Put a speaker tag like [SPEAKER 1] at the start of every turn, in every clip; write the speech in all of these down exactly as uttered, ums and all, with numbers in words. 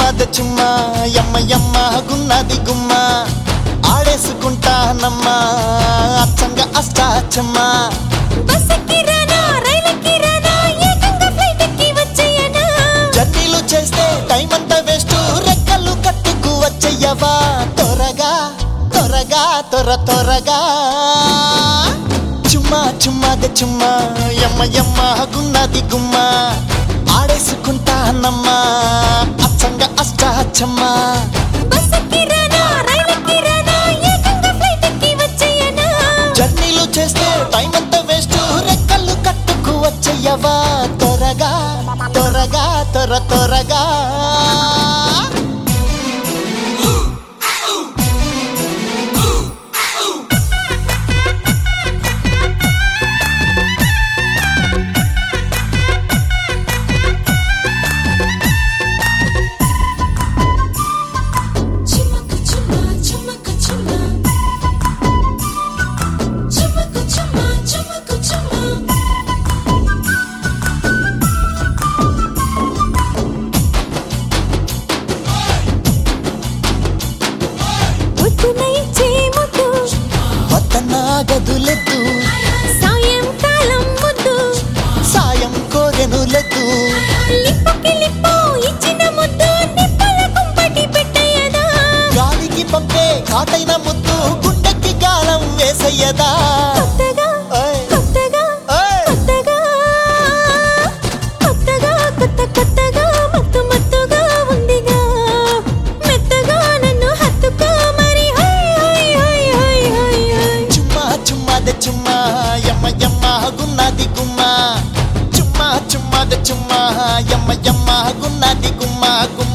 [SPEAKER 1] చుమ్మాద చుమ్మా యమ్మ యమ్మ గున్నది గుమ్మ ఆడేసుకుంటానమ్మా అచ్చంగా అష్టాచమ్మా
[SPEAKER 2] బస్సుకి రానా రైలుకి రానా ఏకంగా ఫ్లైట్ ఎక్కి వచ్చేయనా
[SPEAKER 1] జర్నీలు చేస్తే టైం అంతా వేస్ట్ రెక్కలు కట్టుకు వచ్చేయవా త్వరగా త్వరగా త్వర త్వరగా చుమ్మా చుమ్మాద చుమ్మా యమ్మ యమ్మ గున్నది గుమ్మ ఆడేసుకుంటానమ్మా అచ్చంగా అష్టాచమ్మా
[SPEAKER 2] బస్సుకి రానా రైలుకి రానా ఏకంగా ఫ్లైట్ ఎక్కి వచ్చేయనా
[SPEAKER 1] జర్నీలు చేస్తే టైం అంతా వేస్ట్ రెక్కలు కట్టుకు వచ్చేయవా త్వరగా త్వరగా త్వర త్వరగా
[SPEAKER 2] చిమ్మకు చిమ్మ చిమ్మకు చిమ్మ చిమ్మకు చిమ్మ చిమ్మకు చిమ్మ పొద్దున ఇచ్చే ముద్దు
[SPEAKER 1] వద్దన్నా గదులెద్దు
[SPEAKER 2] సాయంకాలం ముద్దు
[SPEAKER 1] సాయం కోరెను లెద్దు
[SPEAKER 2] లిప్పుకి లిప్పు ఇచ్చిన ముద్దు నిప్పుల కుంపటి పెట్టయ్యదా
[SPEAKER 1] గాలికి పంపే కాటైన ముద్దు గుండెకి గాలం వేసయ్యదా
[SPEAKER 2] కొత్తగా
[SPEAKER 1] ఓయ్,
[SPEAKER 2] కొత్తగా
[SPEAKER 1] ఓయ్.
[SPEAKER 2] కొత్తగా కొత్తగా కొత్త కొత్తగా మత్తు మత్తుగా ఉందిగా మెత్తగా నన్ను హత్తుకో మరి హై హై హై హై హై హై
[SPEAKER 1] చుమ్మా చుమ్మాద చుమ్మా యమ్మ యమ్మ గున్నది గుమ్మ చుమ్మా చుమ్మాద చుమ్మా యమ్మ యమ్మ గున్నది గుమ్మ గుమ్మ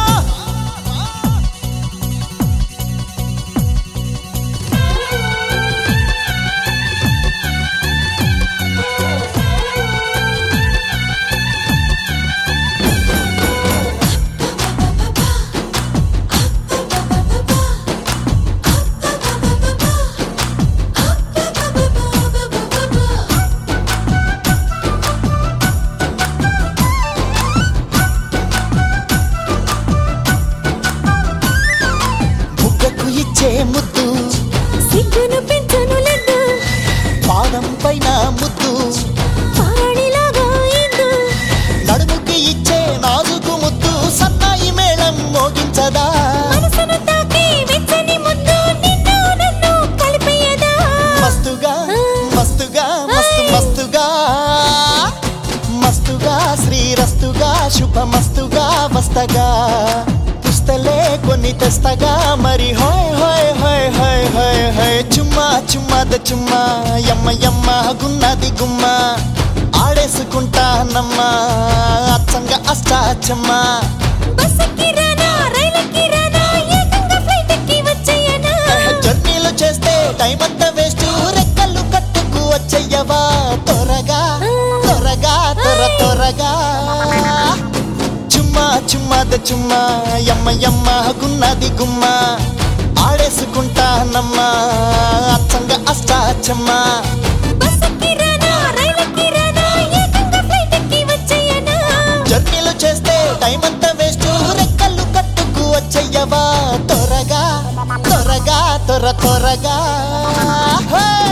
[SPEAKER 1] బుగ్గకు ఇచ్చే ముద్దు
[SPEAKER 2] సిగ్గును పెంచును లడ్డు
[SPEAKER 1] పాదం పైన ముద్దు
[SPEAKER 2] పారాణిలాగా ఇందు
[SPEAKER 1] నడుముకి ఇచ్చే నాజుకు ముద్దు సన్నాయి మేళం మోగించదా
[SPEAKER 2] మనసును తాకి వెచ్చని ముద్దు నిన్ను నన్ను కలిపేయదా
[SPEAKER 1] మస్తుగా మస్తుగా మస్తు మస్తుగా మస్తుగా శ్రీరస్తుగా శుభమస్తుగా వస్తగా పుస్తలే కొన్ని తెస్తగా మరి హోయ్ హోయ్ హోయ్ హోయ్ హోయ్ హోయ్ చుమ్మా చుమ్మాద చుమ్మా యమ్మ యమ్మ గున్నది గుమ్మ ఆడేసుకుంటానమ్మా అచ్చంగా అష్టాచమ్మా
[SPEAKER 2] బస్సుకి రానా రైలుకి రానా ఏకంగా ఫ్లైట్ ఎక్కి వచ్చేయనా
[SPEAKER 1] జర్నీలు చేస్తే టైం అంతా వేస్ట్ రెక్కలు కట్టుకు వచ్చేయవా త్వరగా త్వరగా త్వర త్వరగా చుమ్మా చుమ్మాద చుమ్మా యమ్మ యమ్మ గున్నది గుమ్మ ఆడేసుకుంటానమ్మా అచ్చంగా అష్టాచమ్మా
[SPEAKER 2] బస్సుకి రానా రైలుకి రానా ఏకంగా ఫ్లైట్ ఎక్కి వచ్చేయనా
[SPEAKER 1] జర్నీలు చేస్తే టైం అంతా వేస్ట్ రెక్కలు కట్టుకు వచ్చేయవా త్వరగా త్వరగా త్వర త్వరగా హే!